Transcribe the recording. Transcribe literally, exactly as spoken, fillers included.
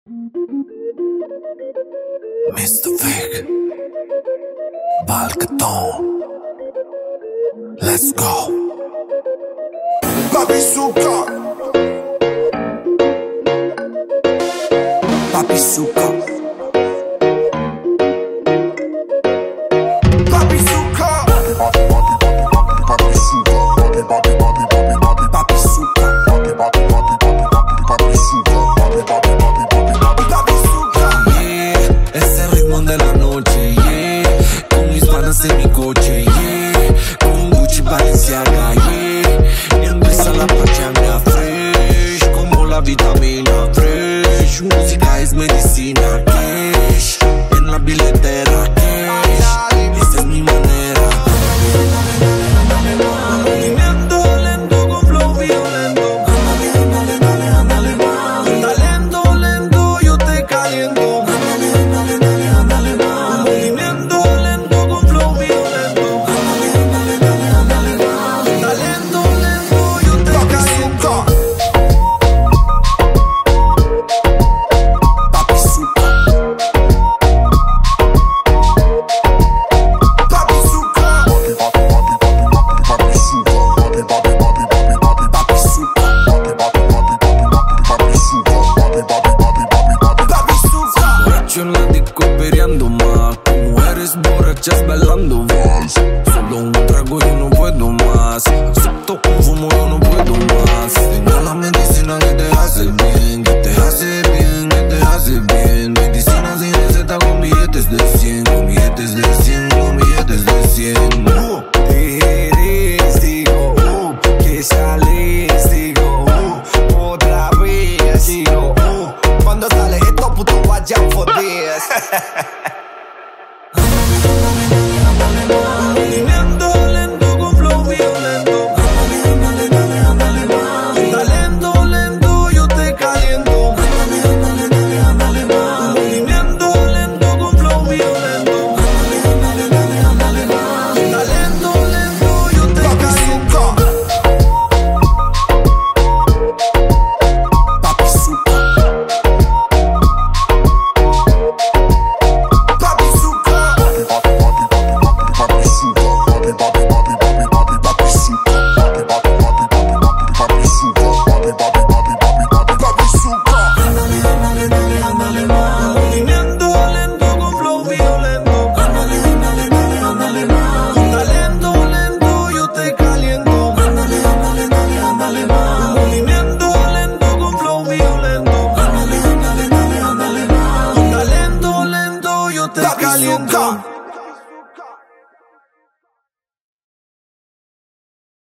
mister Vic, Balcatón, let's go. Papi Zucca, Papi Zucca, Papi Zucca, Papi Zucca, Papi Papi Papi Zucca, Papi Zucca. yeah, ese ritmo de la noche, yeah, con mis panas en mi coche, yeah, con Gucci Balenciaga, yeah, y empieza la pachanga fresh, como la vitamina fresh, música es medicina, cash, en la billetera, cash, esta es mi manera. Movimiento lento con flow violento. Ándale, ándale, ándale, más. Anda lento, lento, yo te caliento. Ándale, ándale, ándale, más. Movimiento lento con flow violento. Ándale, ándale, ándale, más. Anda lento, lento, yo te caliento. Papi Zucca, Papi Zucca, Papi Zucca, Papi Zucca, Papi Zucca. borracho en la disco peleando más, con mujeres borrachas bailando vals. Solo un trago yo no puedo más, acepto un fumo yo no puedo más. Tengo la medicina que te hace bien, que te hace bien, que te hace bien. Medicina sin receta con billetes de cien, con billetes de cien, con billetes de cien. Uh, eres, digo, uh, que sales, digo, uh, otra vez, digo, uh, cuando sale esto, puto, watch out for this.